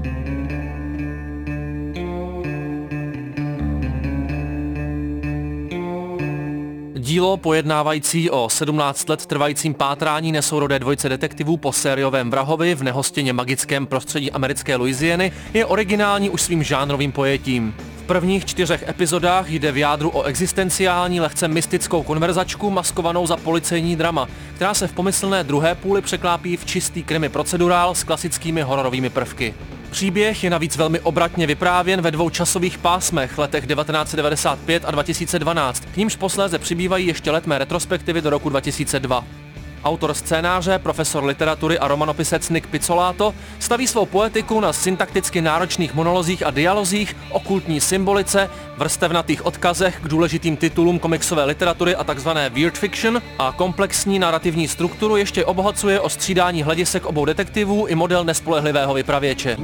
Dílo pojednávající o 17 let trvajícím pátrání nesourodé dvojice detektivů po sériovém vrahovi v nehostinně magickém prostředí americké Louisiany je originální už svým žánrovým pojetím. V prvních 4 epizodách jde v jádru o existenciální, lehce mystickou konverzačku maskovanou za policejní drama, která se v pomyslné druhé půli překlápí v čistý krimi procedurál s klasickými hororovými prvky. Příběh je navíc velmi obratně vyprávěn ve 2 časových pásmech, letech 1995 a 2012, k nímž posléze přibývají ještě letmé retrospektivy do roku 2002. Autor scénáře, profesor literatury a romanopisec Nick Pizzolatto staví svou poetiku na syntakticky náročných monolozích a dialozích, okultní symbolice, vrstevnatých odkazech k důležitým titulům komiksové literatury a takzvané weird fiction a komplexní narrativní strukturu ještě obohacuje o střídání hledisek obou detektivů i model nespolehlivého vypravěče.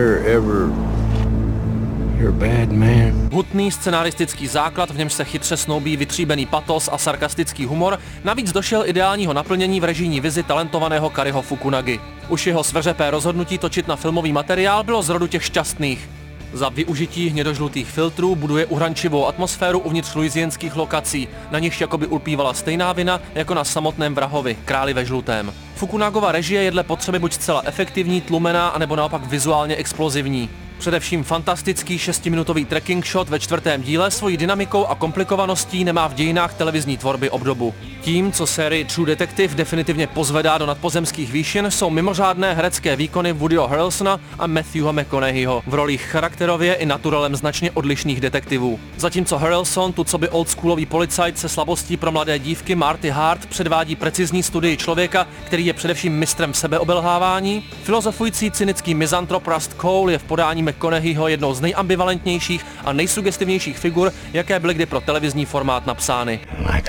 Hutný scenaristický základ, v němž se chytře snoubí vytříbený patos a sarkastický humor, navíc došel ideálního naplnění v režijní vizi talentovaného Kariho Fukunagi. Už jeho sveřepé rozhodnutí točit na filmový materiál bylo z rodu těch šťastných. Za využití hnědožlutých filtrů buduje uhrančivou atmosféru uvnitř louisianských lokací, na nichž jakoby ulpívala stejná vina jako na samotném vrahovi, králi ve žlutém. Fukunagova režie je dle potřeby buď zcela efektivní, tlumená, anebo naopak vizuálně explozivní. Především fantastický 6minutový tracking shot ve 4. díle svojí dynamikou a komplikovaností nemá v dějinách televizní tvorby obdobu. Tím, co sérii True Detective definitivně pozvedá do nadpozemských výšin, jsou mimořádné herecké výkony Woodyho Harrelsona a Matthewa McConaugheyho v rolích charakterově i naturelem značně odlišných detektivů. Zatímco Harrelson, tu coby oldschoolový policajt se slabostí pro mladé dívky Marty Hart, předvádí precizní studii člověka, který je především mistrem sebeobelhávání, filozofující cynický mizantrop Rust Cole je v podání McConaugheyho jednou z nejambivalentnějších a nejsugestivnějších figur, jaké byly kdy pro televizní formát napsány.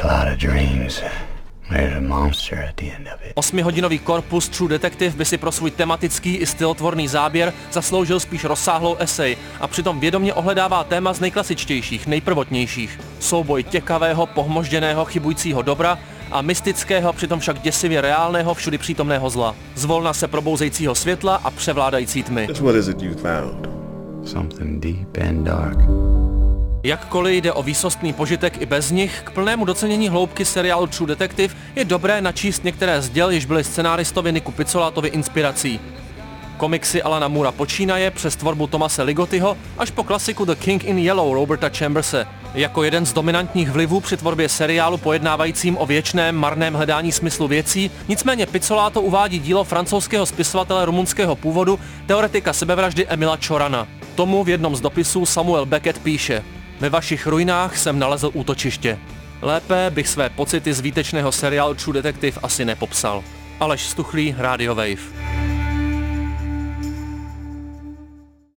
8hodinový korpus True Detective by si pro svůj tematický i stylotvorný záběr zasloužil spíš rozsáhlou esej a přitom vědomě ohledává téma z nejklasičtějších, nejprvotnějších. Souboj těkavého, pohmožděného, chybujícího dobra a mystického, přitom však děsivě reálného, všudy přítomného zla. Zvolna se probouzejícího světla a převládající tmy. Jakkoliv jde o výsostný požitek i bez nich, k plnému docenění hloubky seriálu True Detective je dobré načíst některé z děl, jež byly scenáristovi Nicku Pizzolattovi inspirací. Komiksy Alana Moorea počínaje přes tvorbu Thomase Ligottiho až po klasiku The King in Yellow Roberta Chamberse. Jako jeden z dominantních vlivů při tvorbě seriálu pojednávajícím o věčném marném hledání smyslu věcí, nicméně Pizzolatto uvádí dílo francouzského spisovatele rumunského původu, teoretika sebevraždy Emila Corana. Tomu v jednom z dopisů Samuel Beckett píše: Ve vašich ruinách jsem nalezl útočiště. Lépe bych své pocity z výtečného seriálu True Detective asi nepopsal. Aleš Stuchlý, Radio Wave.